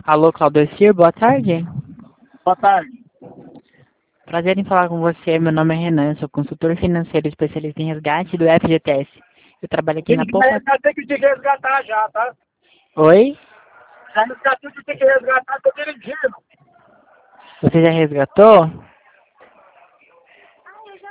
Alô, Claudecir, boa tarde. Boa tarde. Prazer em falar com você. Meu nome é Renan, sou consultor financeiro especialista em resgate do FGTS. Eu trabalho aqui na Poupa... Já tem que te resgatar já, tá? Oi? Já resgatou de ter que resgatar, tô dirigindo. Você já resgatou?